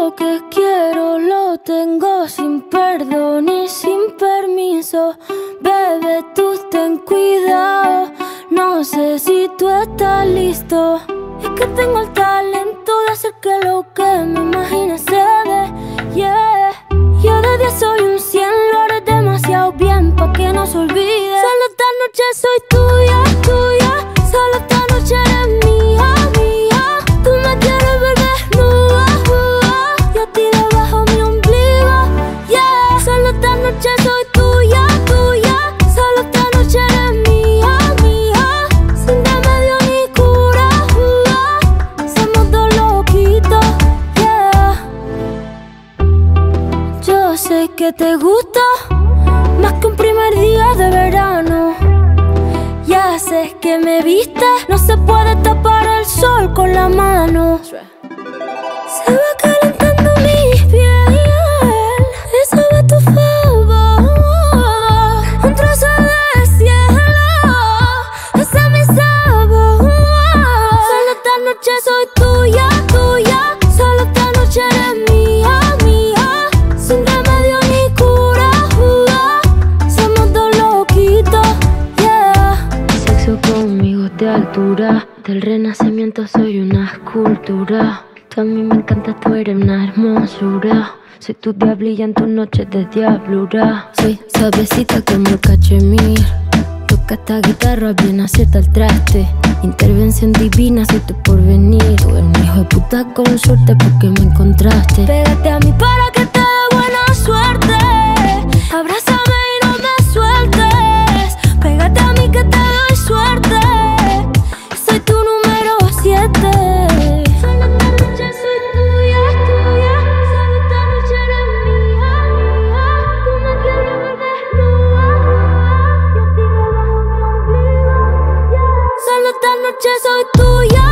Lo que quiero lo tengo sin perdón y sin permiso. Bebé, tú ten cuidado, no sé si tú estás listo. Es que tengo el talento de hacer que lo que me imagine se dé, yeah. Yo de 10 soy un 100, lo haré demasiado bien pa' que no se olvide. Solo esta noche soy tuya, tuya. Solo esta noche eres mía, mía. Tú me quieres ver desnuda, y a ti debajo mi ombligo, yeah. Solo esta noche soy tuya, tuya. Solo esta noche eres mía, mía. Sin remedio ni cura, somos dos loquitos, yeah. Yo sé que te gusta más que un primer día de verano. Ya sé que me viste, no se puede tapar el sol con la mano. Se va calentando mi piel, eso va a tu favor. Un trozo de cielo, ese es mi sabor. Solo esta noche soy tuya, tuya. Solo esta noche eres mía, mía. Sin remedio ni cura, somos dos loquitos, yeah. Sexo conmigo de altura, del renacimiento soy una escultura. Tú a mí me encanta, tú eres una hermosura. Soy tu diablilla en tus noches de diablura. Soy suavecita como el cachemir. Toca esta guitarra, bien acierta el traste. Intervención divina, soy tu porvenir. Tú eres un hijo de puta con suerte porque me encontraste. Pégate a mí para que te dé buena suerte. Abrázame y no me sueltes. Pégate a mí que te doy suerte. Soy tu número 7. Solo esta noche soy tuya, tuya. Solo esta noche eres mía, mía. Tú me quieres ver desnuda, y a ti debajo mi ombligo, yeah. Solo esta noche soy tuya.